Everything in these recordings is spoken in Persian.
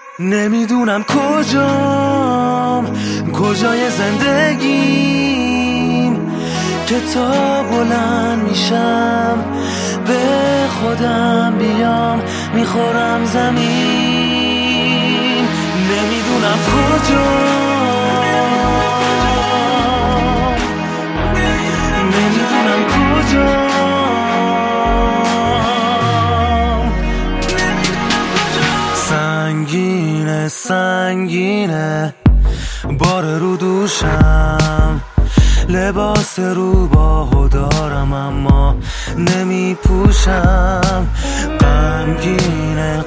نمیدونم کجای زندگیم که تا بلند میشم به خودم بیام میخورم زمین. نمیدونم نمیدونم کجا سنگینه بار رو دوشم، لباس روباهو دارم اما نمی پوشم. غمگینه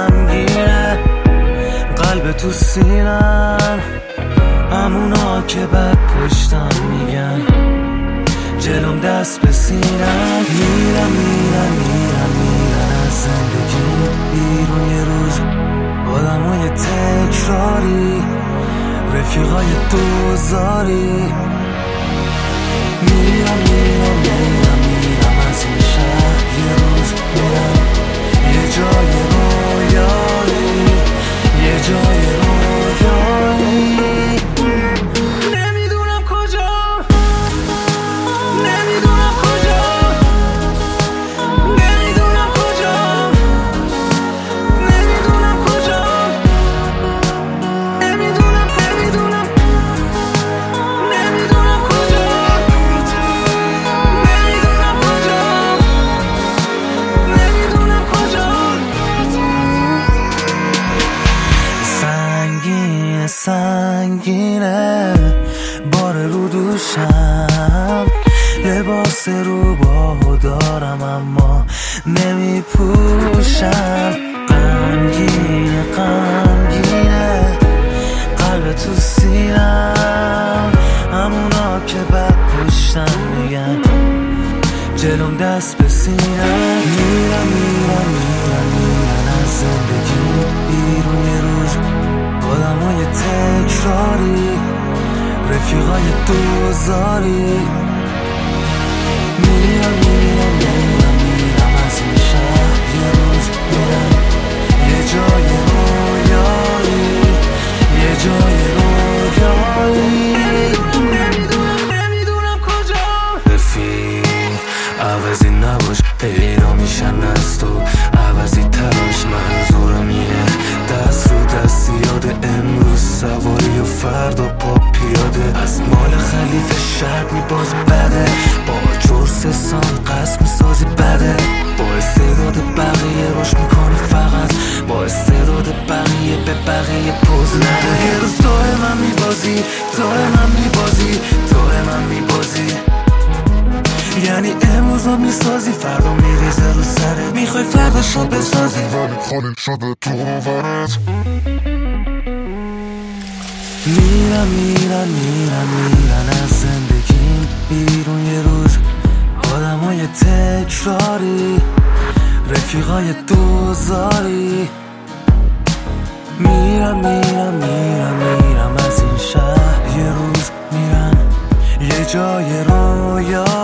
قلب تو سینم، همونا که بد پشتم میگن جلوم دست به سینم. میرم از زندگی بیرون یه روز، آدمای تکراری، رفیقای دوزاری. میرم از این شهر یه روز، میرم یه جای رویایی، یه جای رویایی. نمیدونم کجا سنگینه بار رو دوشم، لباس روباهو دارم اما نمی پوشم. غمگینه قلب تو سینم، همونا که بد پشتم میگن جلوم دست به سینم. میرم از زندگی بیرون یه روز، آدمای تکراری، رفیقای دوزاری. میرم از این شهر یه روز، میرم یه جای رویایی، یه جای رویایی. نمیدونم کجا رفیق، عوضی نباش پیدا میشن از تو، عوضی تراش منظورم اینه دست رو دست یاد امروز سواری و فردا پا پیاده. از مال خلیفه شرط میباز بده، با جور سان قصد میسازی بده. با استعداد بقیه روش میکنی فقط، با استعداد بقیه به بقیه پوز نده. یه روز توی من میبازی یعنی امروز رو میسازی فردا میریزه رو سرت، میخوای فردا شد بسازی ولی خالی شده تو ورت. میرن از زندگیم بیرون یه روز، آدمای تکراری، رفیقای دوزاری. میرم از این شهر یه روز، میرم یه جای رویا.